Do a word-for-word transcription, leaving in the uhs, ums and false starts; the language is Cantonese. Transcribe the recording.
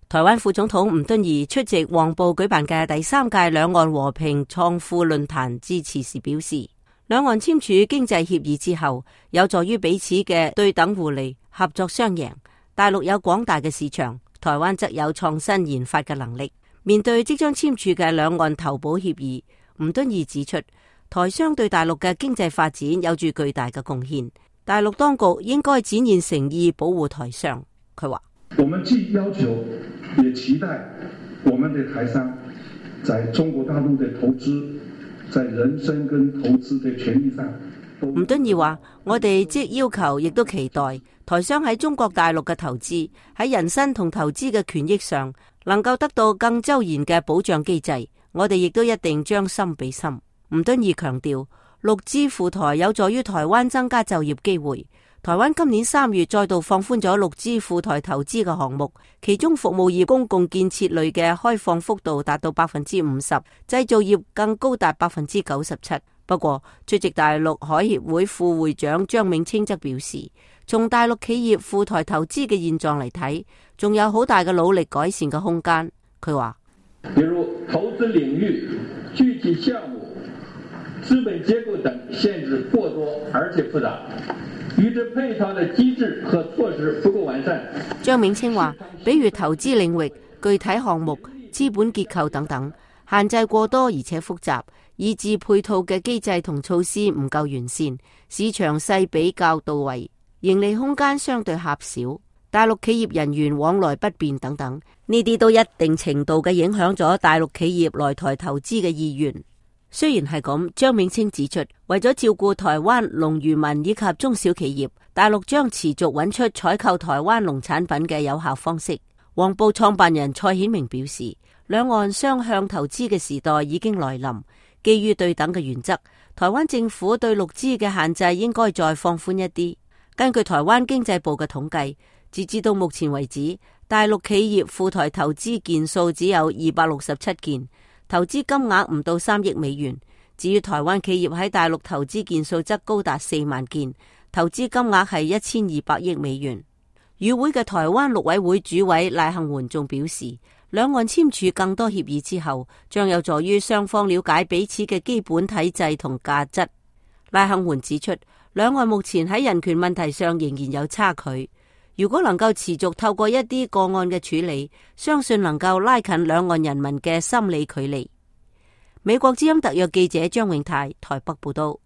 台灣副總統吳敦義出席黃埔舉辦嘅第三屆兩岸和平創富論壇致辭時表示，兩岸簽署經濟協議之後，有助於彼此嘅對等互利、合作雙贏。大陸有廣大嘅市場，台灣則有創新研發嘅能力。面對即將簽署嘅兩岸投保協議，吳敦義指出，台商對大陸嘅經濟發展有住巨大嘅貢獻，大陸當局應該展現誠意保護台商。佢話： 我們既要求，也期待我們的台商在中國大陸的投資，在人身跟投資的權益上。 吳敦義話：我哋即要求，亦都期待台商喺中國大陸嘅投資，喺人身同投資嘅權益上，能夠得到更周延嘅保障機制。我哋亦都一定將心比心。吳敦義強調，陸資赴台有助於台灣增加就業機會。台灣今年三月再度放寬咗陸資赴台投資嘅項目，其中服務業公共建設類嘅開放幅度達到百分之五十，製造業更高達百分之九十七。不過，出席大陸海協會副會長張銘清則表示，從大陸企業赴台投資嘅現狀嚟睇，仲有好大嘅努力改善嘅空間。佢話： 比如投資領域、具體項目、資本結構等限制過多而且複雜，與之配套的機制和措施不夠完善。 張銘清話，比如投資領域、具體項目、資本結構等等，限制過多而且複雜，以致配套嘅機制同措施唔夠完善，市場勢比較到位，盈利空間相對狹小，大陸企業人員往來不便等等，呢啲都一定程度嘅影響咗大陸企業來台投資嘅意願。雖然係咁，張銘清指出，為咗照顧台灣農漁民以及中小企業，大陸將持續揾出採購台灣農產品嘅有效方式。黃埔創辦人蔡顯明表示，兩岸雙向投資嘅時代已經來臨，基於對等嘅原則，台灣政府對陸資嘅限制應該再放寬一啲。根據台灣經濟部嘅統計，截至到目前為止，大陸企業赴台投資件數只有二百六十七件，投資金額唔到三億美元。至於台灣企業喺大陸投資件數則高達四萬件，投資金額係一千二百億美元。與會嘅台灣陸委會主委賴幸媛仲表示，兩岸簽署更多協議之後，將有助於雙方了解彼此嘅基本體制同價質。賴幸媛指出，兩岸目前喺人權問題上仍然有差距，如果能夠持續透過一啲個案嘅處理，相信能夠拉近兩岸人民嘅心理距離。美國之音特約記者張永泰台北報道。